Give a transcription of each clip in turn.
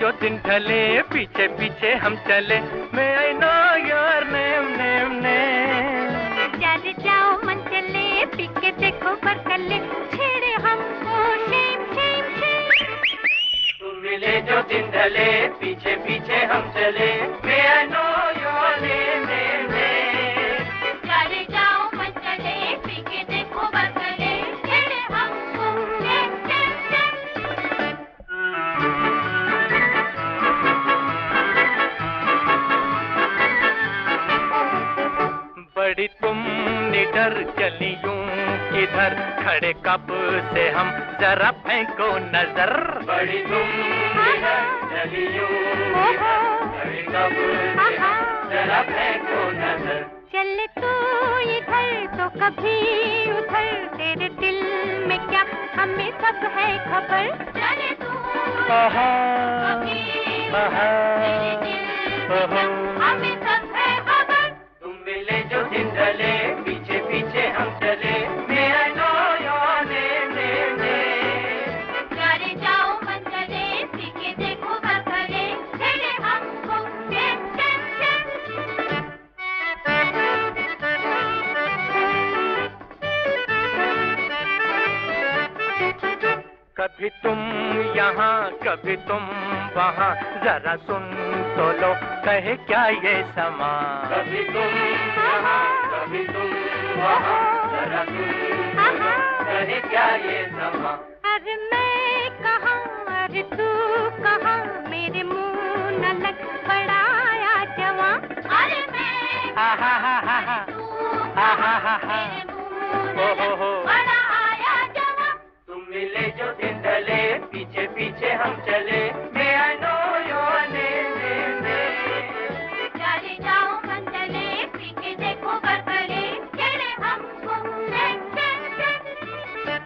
जो दिन ढले पीछे पीछे हम चले। May I know your name, name, name? चल जाओ मन चले, पी के देखो बरकले, छेड़े हमको शेम शेम शेम। तुम मिले जो दिन ढले पीछे पीछे हम चले। May I know your name, name, name? चल जाओ मन चले, पी के देखो बरकले, छेड़े हमको शेम शेम शेम। बड़ी तुम निडर चली यूं किधर, खड़े कब से हम जरा फेंको नजर। बड़ी तुम निडर चली यूं किधर, खड़े कब से हम जरा फेंको नजर। चले तू इधर तो कभी उधर, तेरे दिल में क्या हमें सब है खबर। चले तू कभी तेरे दिल में क्या हमें सब है खबर। तुम मिले जो दिन ढले पीछे पीछे हम चले। May I know your name, name, name? चले जाओ मन चले, पी के देखो बरकले, छेड़े हमको शेम शेम शेम। कभी तुम यहाँ कभी तुम वहाँ, जरा सुन तो लो कहे क्या ये समा। कभी तुम यहाँ कभी तुम वहाँ, जरा सुन तो लो कहे क्या ये समा। अरे मैं कहाँ अरे तू कहाँ, मेरे मुंह न लग बड़ा आया जवां। अरे मैं हा हा हा हा हा तू हा हा हा हा। मेरे मुंह न लग बड़ा आया जवां। तुम मिले जो दिन ढले पीछे पीछे हम चले। May I know your name, name, name? चले जाओ मन चले, पी के देखो बरकले, छेड़े हमको शेम शेम शेम।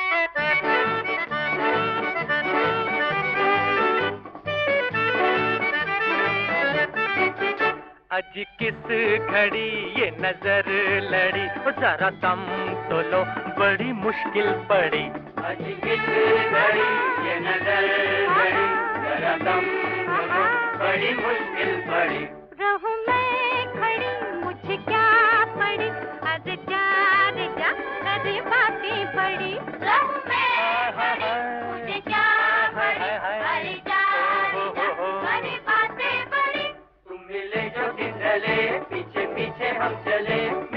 आज किस घड़ी ये नजर लड़ी, जरा दम तो लो बड़ी मुश्किल पड़ी। आज किस घड़ी ये नजर लड़ी, जरा दम तो लो बड़ी मुश्किल पड़ी। रहूं मैं खड़ी मुझे क्या पड़ी, अरे जा अरे बातें पड़ी। रहूं मैं खड़ी मुझे क्या पड़ी, अरे जा अरे बातें पड़ी। तुम मिले जो दिन ढले पीछे पीछे हम चले।